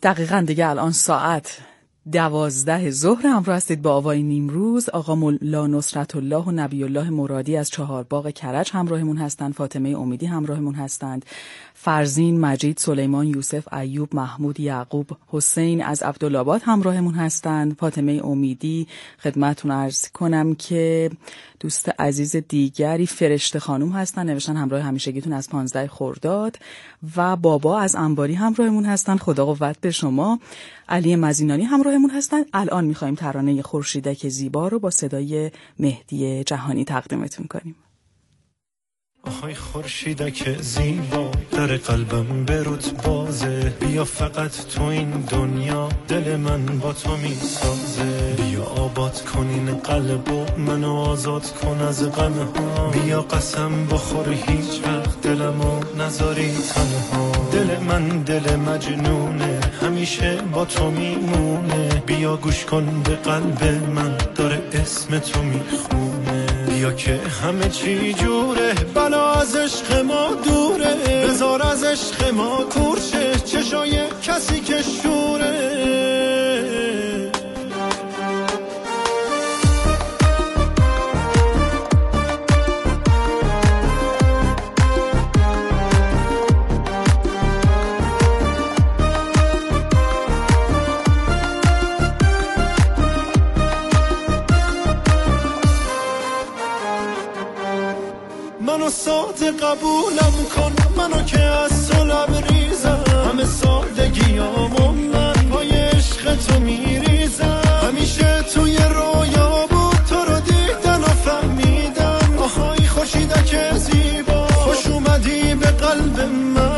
دقیقاً دیگه الان ساعت 12 ظهر. همراه هستید با آوای نیمروز. آقا مولا نصرت الله و نبی الله مرادی از چهارباغ کرج همراهمون هستند. فاطمه امیدی همراهمون هستند. فرزین، مجید، سلیمان، یوسف، ایوب، محمود، یعقوب، حسین از عبدالآباد همراهمون هستند. فاطمه امیدی خدمتتون عرض کنم که دوست عزیز دیگری فرشته خانم هستن، نوشتن همراه همیشگیتون از 15 خرداد. و بابا از انباری همراهمون هستن، خدا قوت به شما. علی مزینانی همراهمون هستن. الان میخوایم ترانه خورشیدک زیبا رو با صدای مهدی جهانی تقدیمتون کنیم. آهای خورشیدک زیبا، در قلبم برود بازه، بیا فقط تو این دنیا دل من با تو میسازه، بیا آباد کن این قلبو منو آزاد کن از غمها، بیا قسم بخور هیچ وقت دلمو نذاری تنها، دل من دل مجنونه همیشه با تو میمونه، بیا گوش کن به قلب من داره اسم تو میخونه، بیا که همه چی جوره بلا از عشق ما دوره، بذار از عشق ما کورشه چشای کسی که شوره. منو ساده قبولم کن، منو که از تو لبریزم، همه سادگیامو من پای عشق تو میریزم، همیشه توی رویا بود تو رو دیدن و فهمیدم، آهای خورشیدک زیبا خوش اومدی به قلب من،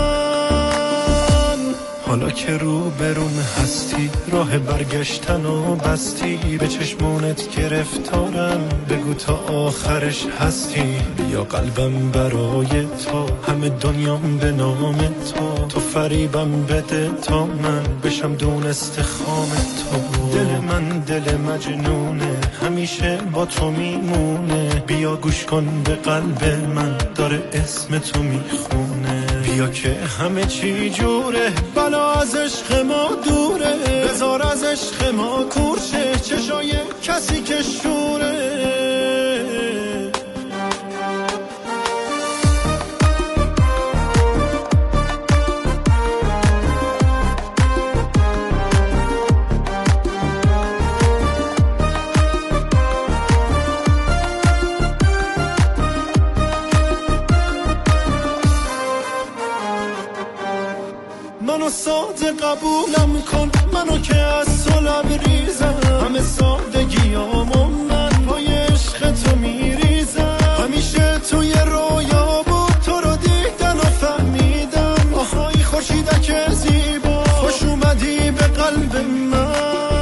حالا که رو برون هستی راه برگشتن و بستی، به چشمونت گرفتارم بگو تا آخرش هستی، بیا قلبم برای تو همه دنیام به نام تو، تو فریبم بده تا من بشم دونست خام تو، دل من دل مجنونه همیشه با تو میمونه، بیا گوش کن به قلب من داره اسم تو میخونه، بیا که همه چی جوره بلا از عشق ما دوره، بذار از عشق ما کورشه چشای کسی که شوره. منو ساده قبولم کن، منو که از تو لبریزم، همه سادگیامو من پای عشق تو میریزم، همیشه توی رویا بود تو رو دیدن و فهمیدم، آهای خورشیدک زیبا خوش اومدی به قلب من.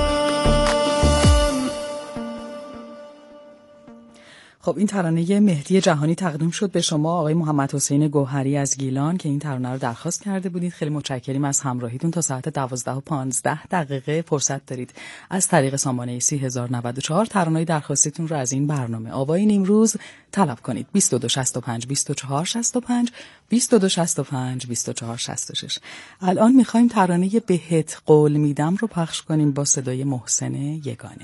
خب این ترانه مهدی جهانی تقدیم شد به شما آقای محمد حسین گوهری از گیلان که این ترانه رو درخواست کرده بودید. خیلی متشکریم از همراهیتون. تا ساعت 12:15 فرصت دارید از طریق سامانه 30,094 ترانه‌ی درخواستیتون رو از این برنامه آوای نیمروز طلب کنید. 2265 2465 2265 2466. الان می‌خوایم ترانه بهت قول میدم رو پخش کنیم با صدای محسن یگانه.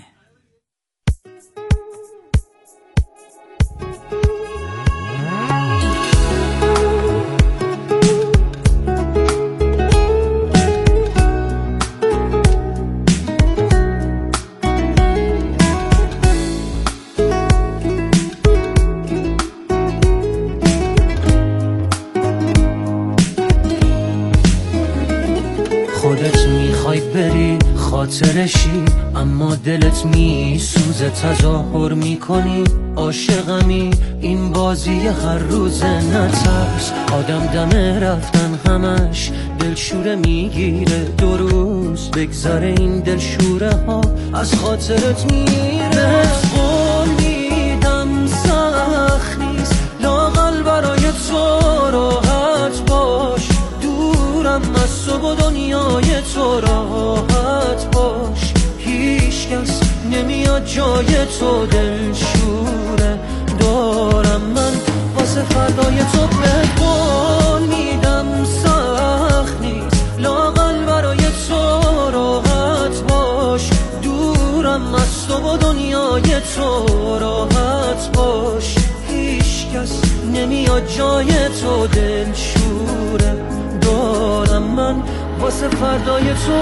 خودت میخوای بری خاطرشی، اما دلت میسوزه تظاهر میکنی عاشقمی، این بازی هر روز نترس، آدم دم رفتن همش دلشوره میگیره، 2 روز بگذره این دلشوره ها از خاطرت میره، قول میدم سخت نیست لااقل برای تو راحت باش، دورم از تو و دنیای تو راحت باش، هیچ کس نمیاد جای تو دلشوره دارم من واسه فردای تو، به قول میدم سخت نیست لااقل برای تو دنیای تو راحت باش، هیچ کس نمیاد جای تو، دلشوره دارم من واسه فردای تو.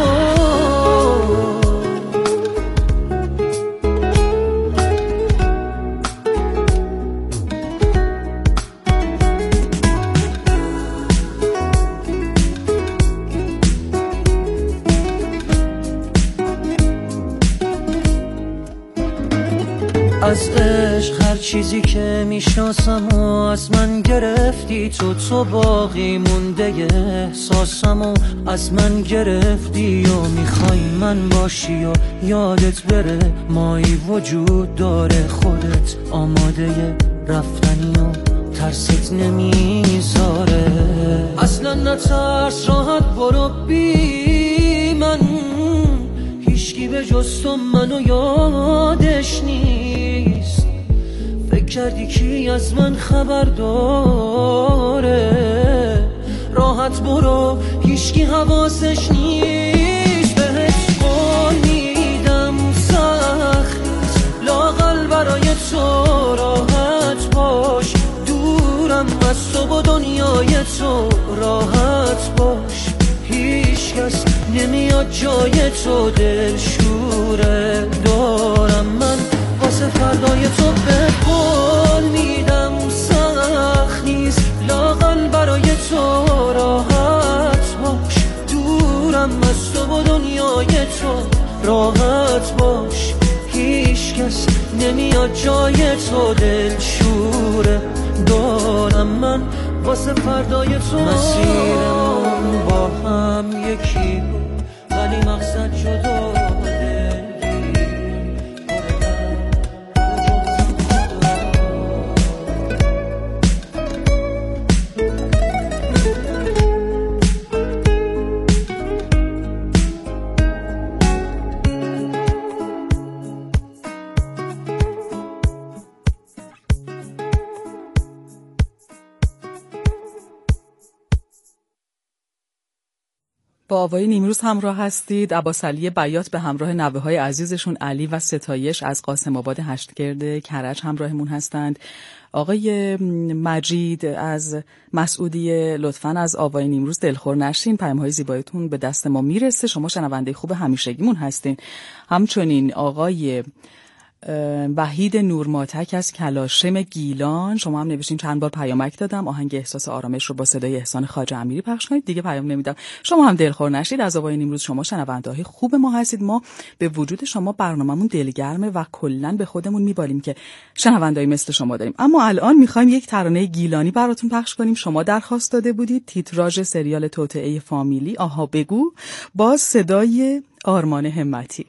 از عشق هر چیزی که میشناسم و از من گرفتی تو باقی مونده احساسم و از من گرفتی و میخوای من باشی و یادت بره مایی وجود داره، خودت آماده رفتنی و ترست نمیذاره. اصلا نترس راحت برو بی من، هیچکی به جز تو منو یادش نیست. فکر کردی کی از من خبر داره، راحت برو هیچکی حواسش نیست. بهت قول میدم سخت لااقل برای تو راحت باش، دورم از تو و دنیای تو راحت باش، هیچ کس نمیاد جای تو، دلشوره دارم من واسه فردای تو. به قول میدم سخت نیست لااقل برای تو راحت باش، دورم از تو و دنیای تو راحت باش، هیچ کس نمیاد جای تو، دلشوره دارم من واسه فردای تو. مسیرمون با هم یکی بود ولی مقصد جدا، با آوای نیمروز همراه هستید. عباس علی بیات به همراه نوه‌های عزیزشون علی و ستایش از قاسم آباد هشتگرد کرج همراهمون هستند. آقای مجید از مسعودی لطفاً از آوای نیمروز دلخور نشین، پیام‌های زیبایتون به دست ما میرسه، شما شنونده خوب همیشگیمون هستین. همچنین آقای وحید نورماتک از کلاشم گیلان، شما هم نوشتین چند بار پیامک دادم، آهنگ احساس آرامش رو با صدای احسان خواجه امیری پخش کنید، دیگه پیام نمیدم. شما هم دلخور نشید، از آوای نیمروز شما شنونده‌های خوب ما هستید، ما به وجود شما برنامه‌مون دلگرمه و کلاً به خودمون میبالیم که شنونده‌ای مثل شما داریم. اما الان می‌خوایم یک ترانه گیلانی براتون پخش کنیم. شما درخواست داده بودید، تیتراژ سریال توطئه فامیلی آها بگو با صدای آرمان همتی.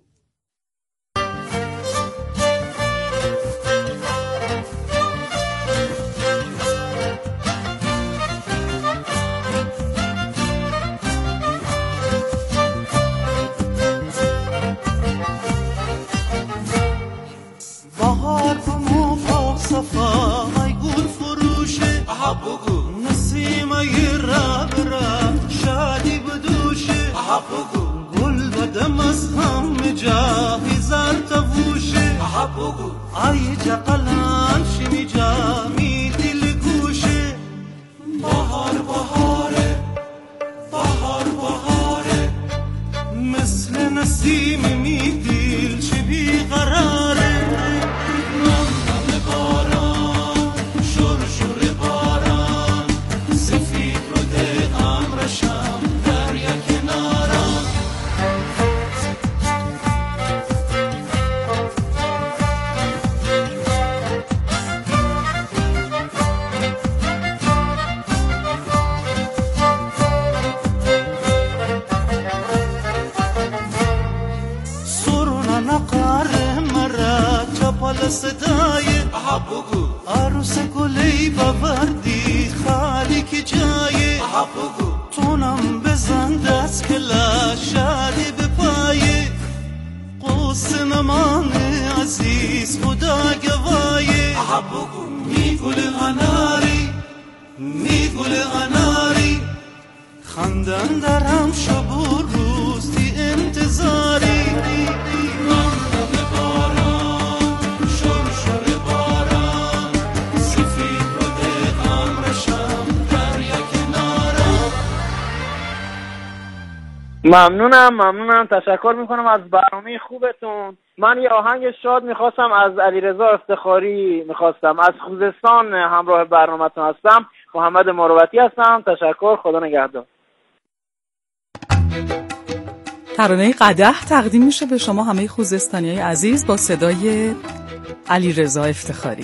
صفای گل فروشه بگو نسیم رب شادی بدوشه بگو گل بدم از هم جاهی زرت ووشه بگو ای جقلان شمی جامی دل گوشه. بهار بهاره بهار بهاره مثل نسیم می دل چه بیقراره. صدای بگو عروس گلی بوردی خالی که جای بگو تونم بزن دست کلا شادی به پای قوس نمان عزیز خدا گوایه بگو میگل اناری میگل اناری خندن درم شب و روز دی انتظاری. ممنونم. تشکر میکنم از برنامه خوبتون. من یه آهنگ شاد میخواستم از علیرضا افتخاری از خوزستان همراه برنامه‌تون هستم. محمد مروتی هستم. تشکر، خدا نگهدار. ترانه قدح تقدیم میشه به شما همه خوزستانیای عزیز با صدای علیرضا افتخاری.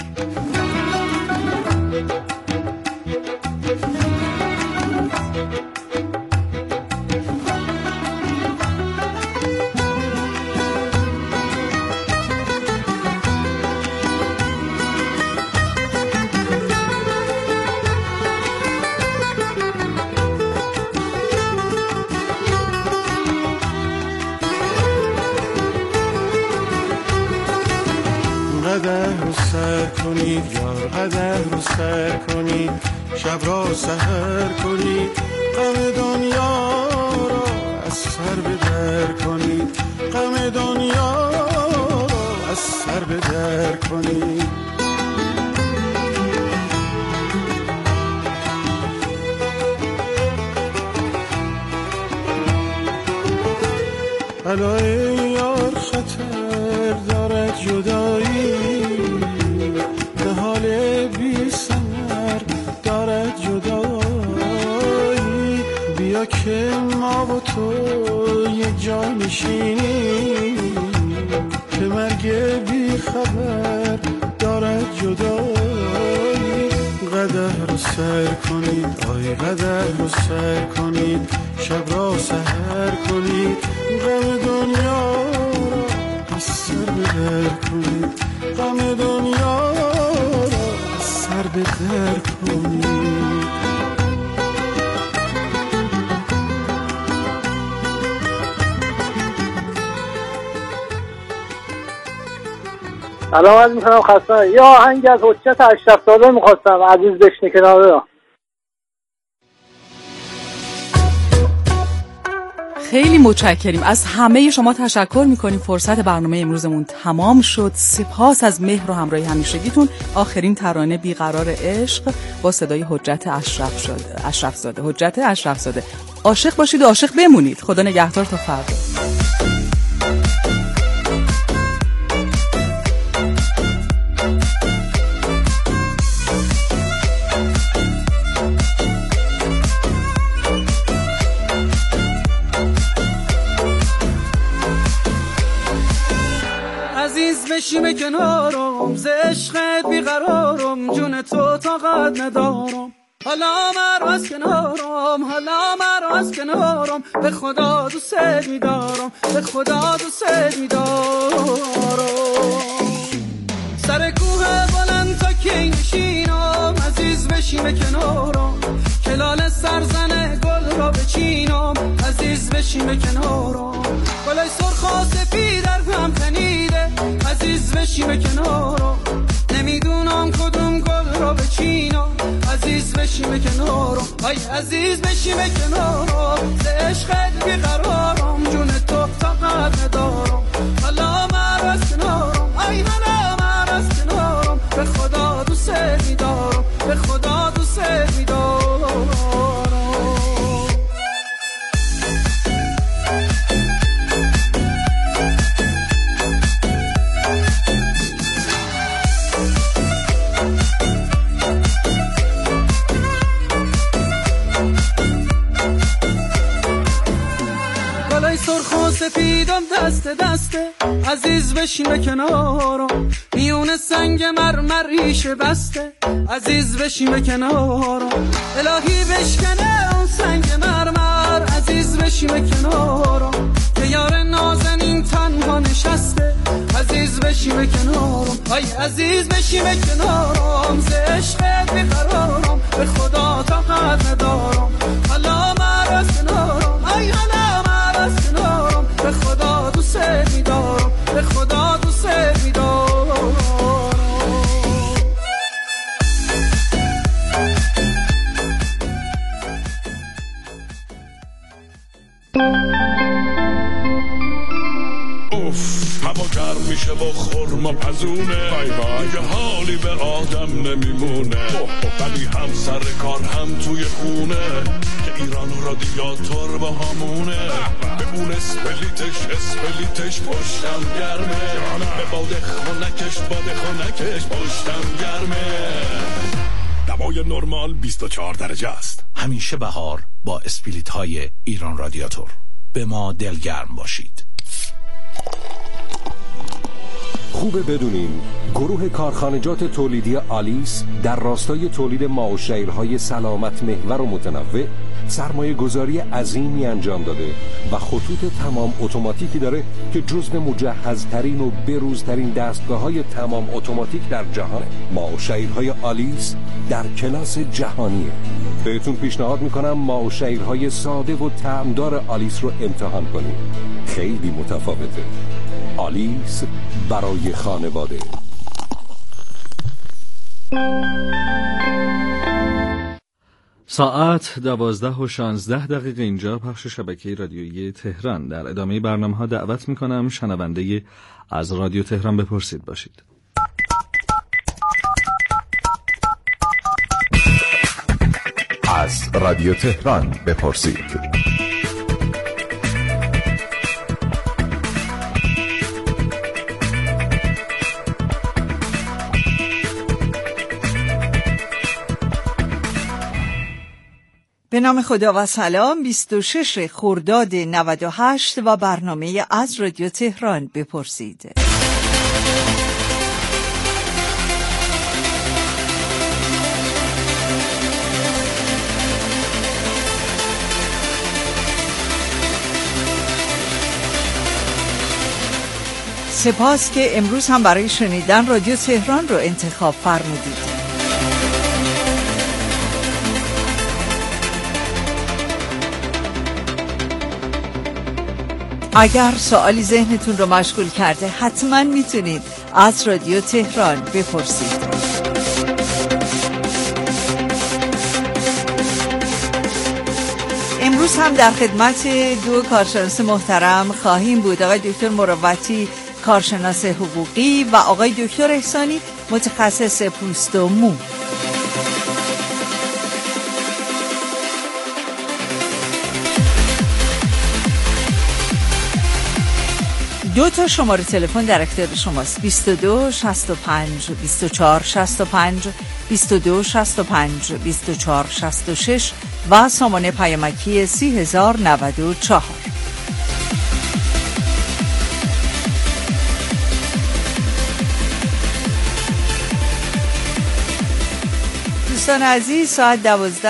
قدح رو سر کنید یار، قدح رو سر کنید، شب را سحر کنید، غم دنیا را از سر بدر کنید، غم دنیا را از سر بدر کنید. بلای یار خطر دارد جدایی، نهال بی ثمر دارد جدایی، بیا که ما با تو یک جا نشینیم، که مرگ بی خبر دارد جدایی. قدح رو سر کنید آی قدح رو سر کنید، شب را سحر کنید، غم دنیا را از سر بدر کنید، غم دنیا را از سر بدر کنید. سلام عرض می‌کنم خسته. یا آهنگ از حجت اشرف زاده می‌خواستم، عزیز بشنه کناره. خیلی متشکریم از همه شما، تشکر میکنیم. فرصت برنامه امروزمون تمام شد. سپاس از مهر و همراهی همیشگیتون. آخرین ترانه بیقرار عشق با صدای حجت اشرف زاده. حجت اشرف زاده. عاشق باشید و عاشق بمونید. خدا نگهدار تا فردا. بشیم کنارم، ز عشقت بیقرارم، جون تو طاقت ندارم، حالا مرا از کنارم، حالا مرا از کنارم، به خدا دوست می‌دارم، به خدا دوست می‌دارم. سر کوه بلند تا کی نشینم، عزیز بشیم کنارم، کلال سرزن گل را بچینم، عزیز بشیم کنارم، گلای سرخ و سفید در هم تنیده، عزیز بشیم کنارم، نمیدونم کدوم گل را بچینم، عزیز بشیم کنارم، آی عزیز بشیم کنارم، ز عشقت بیقرارم، جون تو طاقت ندارم، حالا مرا از کنارم، آی حالا مرا از کنارم، به خدا دوست می‌دارم، به خدا دوست می‌دارم. سرخ و سفیدم دست دسته، عزیز بشین کنارم، میون سنگ مرمر ریشه بسته، عزیز بشین کنارم، الهی بشکنه اون سنگ مرمر، عزیز بشین کنارم، که یار نازنین تنها نشسته، عزیز بشین کنارم، آی عزیز بشین کنارم، ز عشقت بیقرارم، به خدا طاقت ندارم، حالا مرا از کنارم، آی حالا مرا از کنارم، به خدا دوست می‌دارم، به خدا دوست می‌دارم. هوا گرم میشه با خورما پزونه، دیگه حالی به آدم نمیمونه. ولی هم سر کار هم توی خونه که ایران رادیاتور با همونه. ببون اسپلیتش پشتم گرمه، به باد خونکش پشتم گرمه. دمای نرمال 24 درجه است. همیشه بهار با اسپلیت های ایران رادیاتور. به ما دلگرم باشید. خوبه بدونین گروه کارخانجات تولیدی آلیس در راستای تولید ماه‌وشیرهای سلامت محور و متنوع سرمایه گذاری عظیمی انجام داده و خطوط تمام اتوماتیکی داره که جزو مجهزترین و بروزترین دستگاه‌های تمام اتوماتیک در جهانه. ماه‌وشیرهای آلیس در کلاس جهانیه. بهتون پیشنهاد میکنم ماه‌وشیرهای ساده و طعمدار آلیس رو امتحان کنید. خیلی متفاوته. آلیس برای خانواده. ساعت 12:16 اینجا پخش شبکه رادیویی تهران. در ادامه برنامه ها دعوت میکنم شنونده از رادیو تهران بپرسید باشید. از رادیو تهران بپرسید. به نام خدا و سلام. 26 خرداد 98 و برنامه از رادیو تهران بپرسید. سپاس که امروز هم برای شنیدن رادیو تهران رو انتخاب فرمودید. اگر سوالی ذهنتون رو مشغول کرده حتما میتونید از رادیو تهران بپرسید. امروز هم در خدمت دو کارشناس محترم خواهیم بود. آقای دکتر مروتی، کارشناس حقوقی، و آقای دکتر احسانی، متخصص پوست و مو. دو تا شماره تلفن در اختیار شماست: 22 65 24 65 22 65 24 66 و سامانه پیامکی 3094. دوستان عزیز، ساعت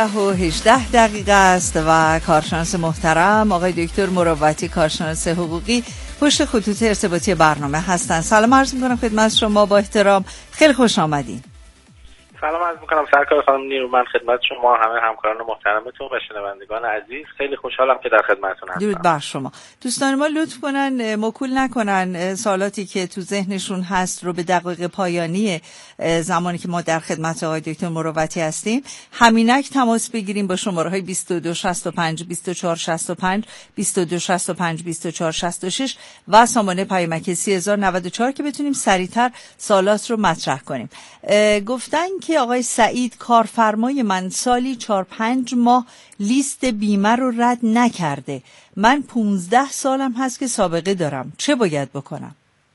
12:18 است و کارشناس محترم آقای دکتر مروتی، کارشناس حقوقی، پشت خطوط ارتباطی برنامه هستن. سلام عرض میکنم خدمت شما با احترام. خیلی خوش آمدین. سلام عرض میکنم سرکار خانم نیرومند، خدمت شما همه همکاران محترمتون و شنوندگان عزیز. خیلی خوشحالم که در خدمتتون هستم. درود بر شما. دوستان ما لطف کنن موکول نکنن سوالاتی که تو ذهنشون هست رو به دقایق پایانی زمانی که ما در خدمت آقای دکتر مروتی هستیم همینک تماس بگیریم با شماره‌های 22 65 24 65 22 65 24 66 و سامانه پیامکی 3094 که بتونیم سریعتر سوالات رو مطرح کنیم. گفتن که آقای سعید، کارفرمای من سالی 4-5 ماه لیست بیمه رو رد نکرده. من 15 سالم هست که سابقه دارم. چه باید بکنم؟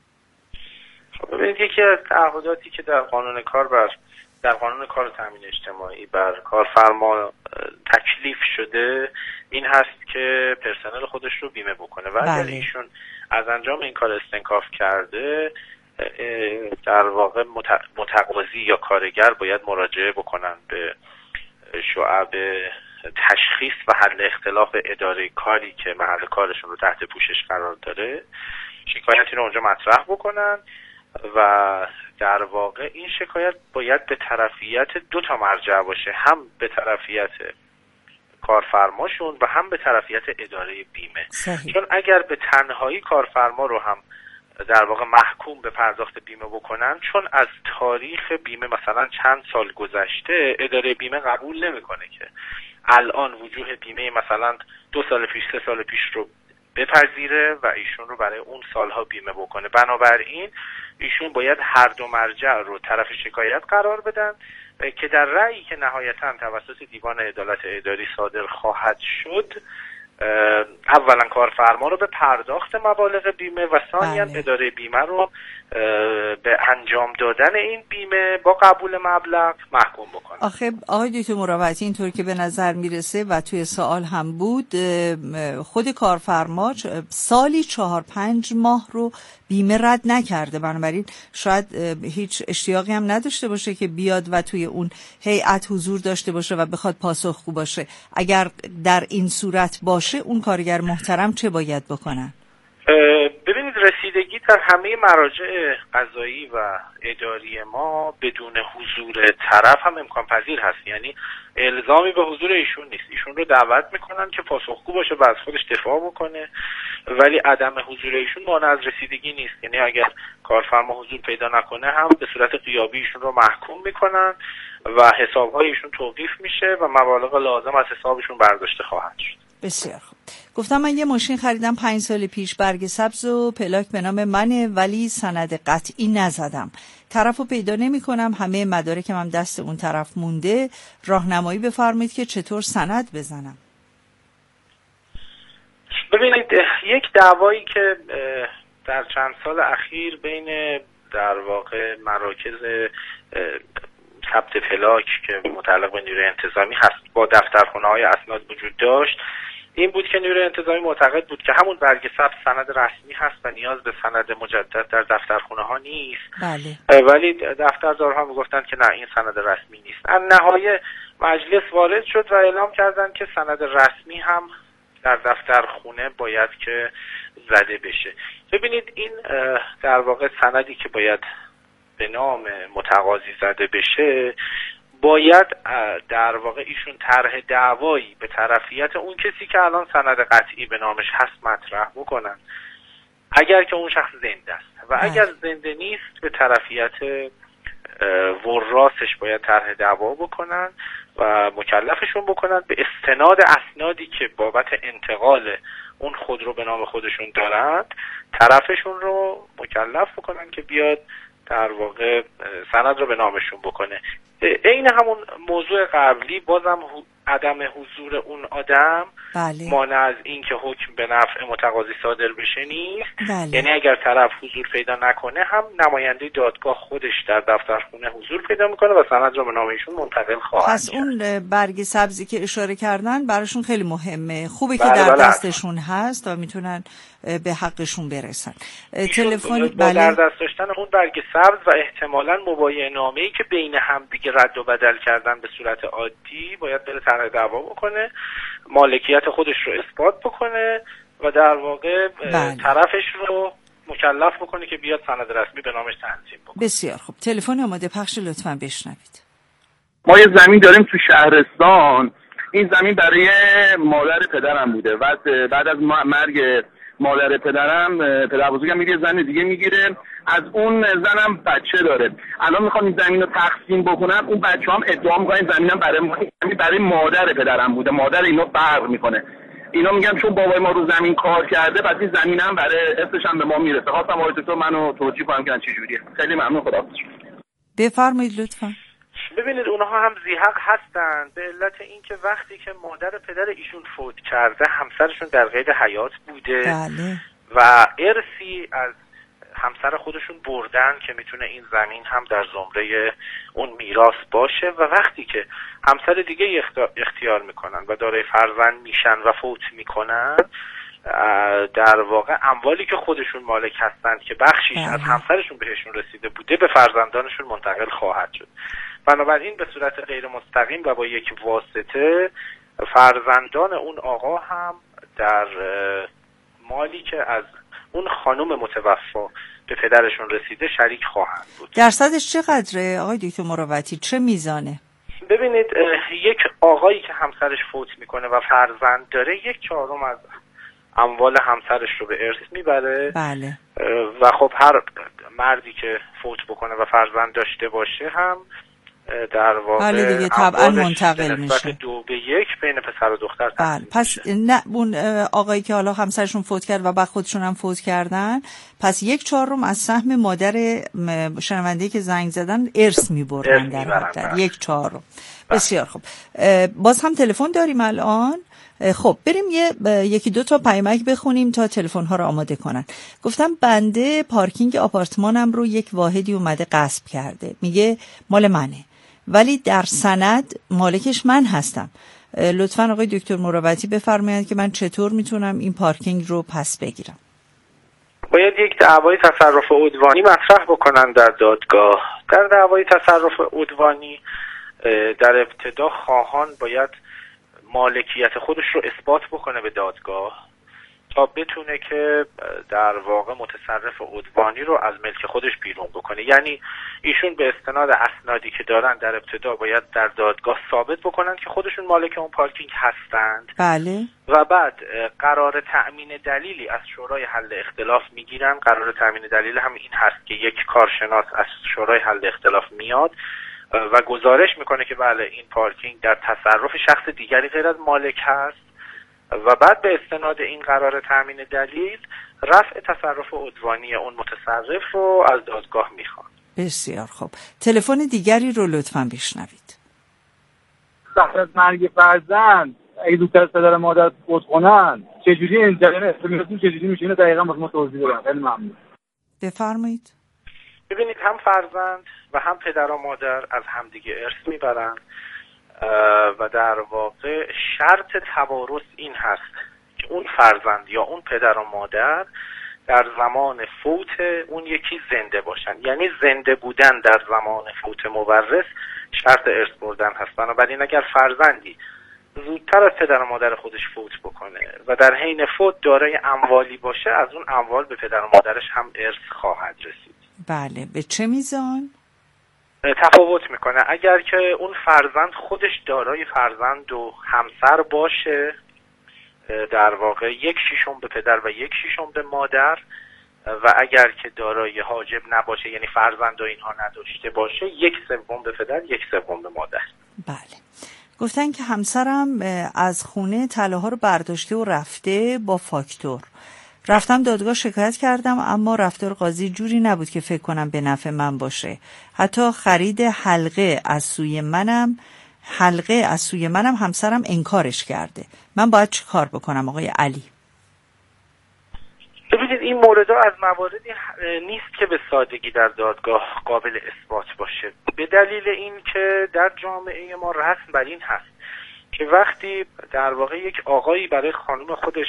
خب ببینید، یکی از تعهداتی که در قانون کار تامین اجتماعی بر کارفرما تکلیف شده این هست که پرسنل خودش رو بیمه بکنه و اگر ایشون از انجام این کار استنکاف کرده، در واقع متقاضی یا کارگر باید مراجعه بکنن به شعب تشخیص و حل اختلاف اداره کاری که محل کارشون رو تحت پوشش قرار داره، شکایتی رو اونجا مطرح بکنن و در واقع این شکایت باید به طرفیت دو تا مرجع باشه، هم به طرفیت کارفرماشون و هم به طرفیت اداره بیمه. چون اگر به تنهایی کارفرما رو هم در واقع محکوم به پرداخت بیمه بکنن، چون از تاریخ بیمه مثلا چند سال گذشته، اداره بیمه قبول نمیکنه که الان وجوه بیمه مثلا 2 سال پیش 3 سال پیش رو بپذیره و ایشون رو برای اون سالها بیمه بکنه. بنابراین ایشون باید هر دو مرجع رو طرف شکایت قرار بدن که در رأیی که نهایتاً توسط دیوان عدالت اداری صادر خواهد شد، اولا کارفرما رو به پرداخت مبالغ بیمه و ثانیاً اداره بیمه رو به انجام دادن این بیمه با قبول مبلغ محکوم بکنه. آخه آقای دکتر مروتی اینطور که به نظر میرسه و توی سوال هم بود، خود کارفرما سالی 4-5 ماه رو بیمه رد نکرده، بنابراین شاید هیچ اشتیاقی هم نداشته باشه که بیاد و توی اون هیئت حضور داشته باشه و بخواد پاسخگو باشه. اگر در این صورت باشه اون کارگر محترم چه باید بکنن؟ ببینید، رسیدگی در همه مراجع قضایی و اداری ما بدون حضور طرف هم امکان پذیر هست. یعنی الزامی به حضور ایشون نیست، ایشون رو دعوت میکنن که پاسخگو باشه و از خودش دفاع بکنه، ولی عدم حضور ایشون مانع از رسیدگی نیست. یعنی اگر کارفرما حضور پیدا نکنه هم به صورت غیابی ایشون رو محکوم میکنن و حسابهای ایشون توقیف میشه و مبالغ لازم از حسابشون برداشته خواهد شد. بسیار خوب. گفتم من یه ماشین خریدم 5 سال پیش، برگ سبز و پلاک به نام منه ولی سند قطعی نزدم. طرفو پیدا نمی‌کنم، همه مدارکم هم دست اون طرف مونده. راهنمایی بفرمایید که چطور سند بزنم. ببینید، یک دعوایی که در چند سال اخیر بین در واقع مراکز ثبت پلاک که متعلق به نیروی انتظامی هست با دفترخانه‌های اسناد وجود داشت، این بود که نیروی انتظامی معتقد بود که همون برگ ثبت سند رسمی هست و نیاز به سند مجدد در دفترخانه‌ها نیست. بله. ولی دفتردارها میگفتن که نه، این سند رسمی نیست. در نهایت مجلس وارد شد و اعلام کردن که سند رسمی هم در دفترخونه باید که زده بشه. ببینید، این در واقع سندی که باید به نام متقاضی زده بشه، باید در واقع ایشون طرح دعوایی به طرفیت اون کسی که الان سند قطعی به نامش هست مطرح بکنن، اگر که اون شخص زنده است، و اگر زنده نیست به طرفیت وراسش باید طرح دعوا بکنن و مکلفشون بکنن به استناد اسنادی که بابت انتقال اون خودرو به نام خودشون دارند، طرفشون رو مکلف بکنن که بیاد در واقع سند رو به نامشون بکنه. عین همون موضوع قبلی، بازم عدم حضور اون آدم مانع از این که حکم به نفع متقاضی صادر بشه نیست. یعنی اگر طرف حضور پیدا نکنه هم نماینده دادگاه خودش در دفترخونه حضور پیدا میکنه و سند رو به نام ایشون منتقل خواهد کرد. پس اون برگ سبزی که اشاره کردن براشون خیلی مهمه، خوبه که در دستشون هست و میتونن به حقشون برسن. تلفن با در دست داشتن اون برگ سبز و احتمالاً مبایعه نامه‌ای که بین هم دیگه رد و بدل کردن به صورت عادی، باید بره طرح دعوا بکنه، مالکیت خودش رو اثبات بکنه و در واقع طرفش رو مکلف بکنه که بیاد سند رسمی به نامش تنظیم بکنه. بسیار خوب. تلفن آماده پخش، لطفاً بشنوید. ما یه زمین داریم تو شهرستان. این زمین برای مادر پدرم بوده و بعد از مرگ مادر پدرم، پدر بزرگم میره زن دیگه میگیره، از اون زنم بچه داره. الان میخوام این زمین رو تقسیم بکنم. اون بچه هم ادعا میکنن این زمینم برای مادر پدرم بوده، مادر اینو فرق میکنه. اینا میگن چون بابای ما رو زمین کار کرده پس این زمینم برای اسمش هم به ما میرسه. خواستم آقای دکتر منو توجیه کنم که چه جوریه. خیلی ممنون، خداحافظ. بفرمایید لطفا. ببینید، اونها هم ذی‌حق هستند به علت اینکه وقتی که مادر پدر ایشون فوت کرده همسرشون در قید حیات بوده. بله. و ارثی از همسر خودشون بردن که میتونه این زمین هم در زمره اون میراث باشه و وقتی که همسر دیگه اختیار میکنن و دارای فرزند میشن و فوت میکنن، در واقع اموالی که خودشون مالک هستند که بخشیش از همسرشون بهشون رسیده بوده به فرزندانشون منتقل خواهد شد. بنابراین به صورت غیر مستقیم و با یک واسطه فرزندان اون آقا هم در مالی که از اون خانم متوفا به پدرشون رسیده شریک خواهند بود. درصدش چقدره آقای دکتر مروتی؟ چه میزانه؟ ببینید، یک آقایی که همسرش فوت میکنه و فرزند داره 1/4 از اموال همسرش رو به ارث میبره. بله. و خب هر مردی که فوت بکنه و فرزند داشته باشه هم در واقع بله دیگه طبعا منتقل میشه 2-1 بین پسر و دختر. بله پس نه اون آقایی که حالا همسرشون فوت کرد و بعد خودشون هم فوت کردن، پس 1/4 از سهم مادر شنونده‌ای که زنگ زدن ارث میبرن در حد 1/4. بسیار خوب. باز هم تلفن داریم الان. خب بریم یکی دو تا پیامک بخونیم تا تلفن ها رو آماده کنن. گفتم بنده پارکینگ آپارتمانم رو یک واحدی اومده غصب کرده، میگه مال منه ولی در سند مالکش من هستم. لطفاً آقای دکتر مروتی بفرمایید که من چطور میتونم این پارکینگ رو پس بگیرم. باید یک دعوای تصرف عدوانی مطرح بکنن در دادگاه. در دعوای تصرف عدوانی در ابتدا خواهان باید مالکیت خودش رو اثبات بکنه به دادگاه تا بتونه که در واقع متصرف عدوانی رو از ملک خودش بیرون بکنه. یعنی ایشون به استناد اسنادی که دارن در ابتدا باید در دادگاه ثابت بکنن که خودشون مالک اون پارکینگ هستند. بله. و بعد قرار تأمین دلیلی از شورای حل اختلاف میگیرن. قرار تأمین دلیل هم این هست که یک کارشناس از شورای حل اختلاف میاد و گزارش میکنه که بله این پارکینگ در تصرف شخص دیگری غیر از مالک هست و بعد به استناد این قرار تأمین دلیل رفع تصرف عدوانی اون متصرف رو از دادگاه میخوان. بسیار خوب. تلفن دیگری رو لطفاً بشنوید. بعد از مرگ فرزند اگه زودتر پدر مادر فوت کنن چجوری این جریان اسمتون چجوری میشه؟ اینو دقیقاً واسه ما توضیح بدید. خیلی ممنون. بفرمایید. ببینید هم فرزند و هم پدر و مادر از همدیگه ارث میبرن و در واقع شرط توارث این هست که اون فرزند یا اون پدر و مادر در زمان فوت اون یکی زنده باشن. یعنی زنده بودن در زمان فوت مورث شرط ارث بردن هست. بنابراین اگر فرزندی زودتر از پدر و مادر خودش فوت بکنه و در حین فوت دارای اموالی باشه، از اون اموال به پدر و مادرش هم ارث خواهد رسید. بله. به چه میزان؟ تفاوت میکنه. اگر که اون فرزند خودش دارای فرزند و همسر باشه، در واقع 1/6 به پدر و 1/6 به مادر، و اگر که دارای حاجب نباشه یعنی فرزند و اینها نداشته باشه 1/3 به پدر 1/3 به مادر. بله. گفتن که همسرم از خونه طلاها رو برداشته و رفته با فاکتور. رفتم دادگاه شکایت کردم اما رفتار قاضی جوری نبود که فکر کنم به نفع من باشه. حتی خرید حلقه از سوی منم همسرم انکارش کرده. من باید چی کار بکنم آقای علی؟ ببینید این موردها از مواردی نیست که به سادگی در دادگاه قابل اثبات باشه، به دلیل این که در جامعه ما رسم بر این هست که وقتی در واقع یک آقایی برای خانم خودش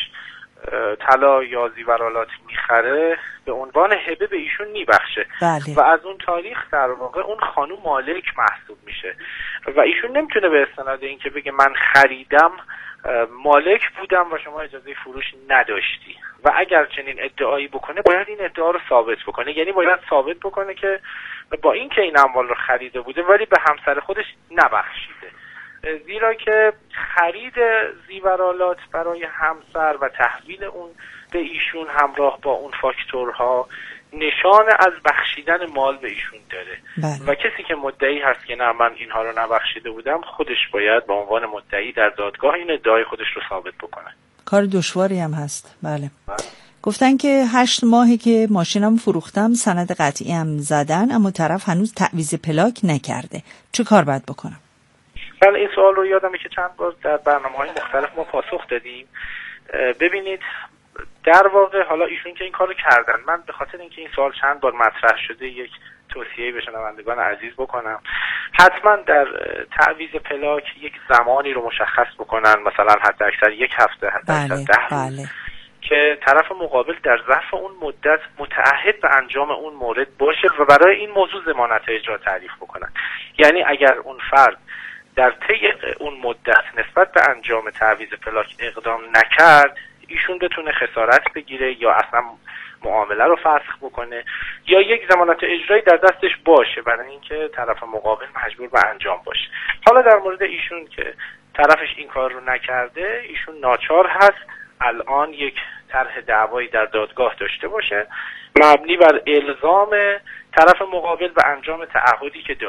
طلا یا زیورآلات میخره به عنوان هبه به ایشون میبخشه. بله. و از اون تاریخ در واقع اون خانم مالک محسوب میشه و ایشون نمیتونه به استناد این که بگه من خریدم مالک بودم و شما اجازه فروش نداشتی، و اگر چنین ادعایی بکنه باید این ادعا رو ثابت بکنه. یعنی باید ثابت بکنه که با این که این اموال رو خریده بوده ولی به همسر خودش نبخشیده، زیرا که خرید زیورآلات برای همسر و تحویل اون به ایشون همراه با اون فاکتورها نشان از بخشیدن مال به ایشون داره. بله. و کسی که مدعی هست که نه من اینها رو نبخشیده بودم خودش باید به عنوان مدعی در دادگاه این ادعای خودش رو ثابت بکنه. کار دشواری هم هست. بله. گفتن که 8 ماهی که ماشینم فروختم سند قطعی هم زدن اما طرف هنوز تعویض پلاک نکرده. چه کار باید بکنم؟ بله این سوال رو یادمه که چند بار در برنامه‌های مختلف ما پاسخ دادیم. ببینید در واقع حالا ایشون که این کارو کردن، من به خاطر اینکه این سوال چند بار مطرح شده یک توصیه به شنوندگان عزیز بکنم. حتما در تعویض پلاک یک زمانی رو مشخص بکنن، مثلا حتی اکثر 1 هفته، حتی اکثر 10 روز، که طرف مقابل در ظرف اون مدت متعهد به انجام اون مورد باشه و برای این موضوع ضمانت اجرا تعریف بکنن. یعنی اگر اون فرد در طی اون مدت نسبت به انجام تعویض پلاک اقدام نکرد، ایشون بتونه خسارت بگیره یا اصلا معامله رو فسخ بکنه یا یک ضمانت اجرایی در دستش باشه برای اینکه طرف مقابل مجبور به انجام باشه. حالا در مورد ایشون که طرفش این کار رو نکرده، ایشون ناچار هست الان یک طرح دعوایی در دادگاه داشته باشه مبنی بر الزام طرف مقابل به انجام تعهدی که داره.